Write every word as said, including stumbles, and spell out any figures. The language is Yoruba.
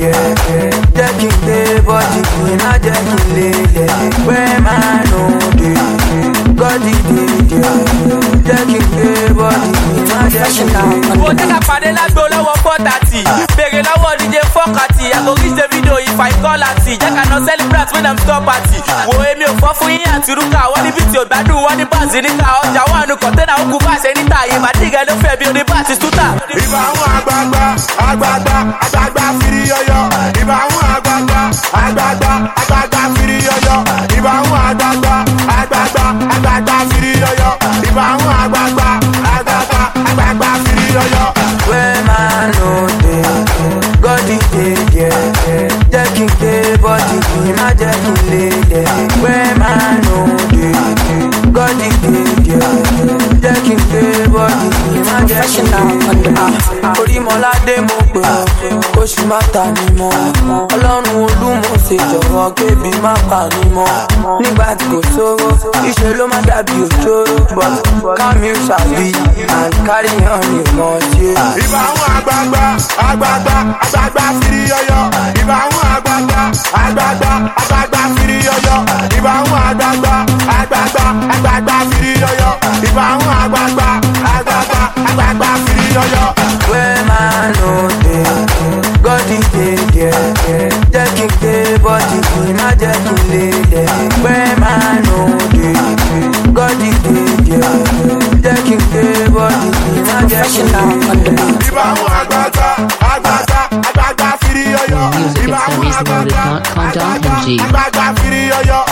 yeah. Jackie day, body, not Jackie lady. Where man no day, God the day, Jackie day, body, not Jackie lady. Oh, take a paddy like go low four thirty. Beg it low D J four thirty. I go reach the video if I call at it. Jack I no celebrate when I'm stop party. Oh, me for for you and Tiruka. What the video that do what the buzz in the car. Oja one no content I go pass anytime. My nigga no fair be on the party to ta. If I want agbagba, agbagba, agbagba firi yoyo. If I want agbagba, agbagba, agbagba firi yoyo. If I want agbagba, agbagba, agbagba firi yoyo. If I want agbagba, agbagba, agbagba firi yoyo. Where man no day, God the day, yeah. Jackie day, body, not Jackie lady. Where man no day, God the day, yeah. Jackie day, body, not Jackie lady. Orí mọ́lá dé mo pè ọ́, oṣù mátà ni mo. Ọlọ́run olúmo ṣe jọ̀wọ́ kébì má pa ni mo. Nígbà tí kò sówó, iṣẹ́ ló má dàbí òjòrò. But come you sabi and carry on your mouth. Ìbá àwọn àgbààgbà, àgbààgbà, àgbààgbà fìrí yọyọ. Ìbá àwọn àgbààgbà, àgbààgbà, àgbààgbà fìrí yọyọ. Ìbá àwọn àgbààgbà, àgbààgbà, àgbààgbà fìrí yọyọ. Ìbá àwọn àgbààgbà, àgbààgbà, àgbààgbà fìrí yọyọ. Where man no day, God the day, yeah. Jackie day, body, not Jackie lady. Where man no day, God the day, yeah. Jackie day, body, not Jackie lady. Ìbá àwọn àgbààgbà, àgbààgbà, àgbààgbà fìrí yọyọ. Ìbá àwọn àgbààgbà, àgbààgbà, àgbààgbà fìrí yọyọ.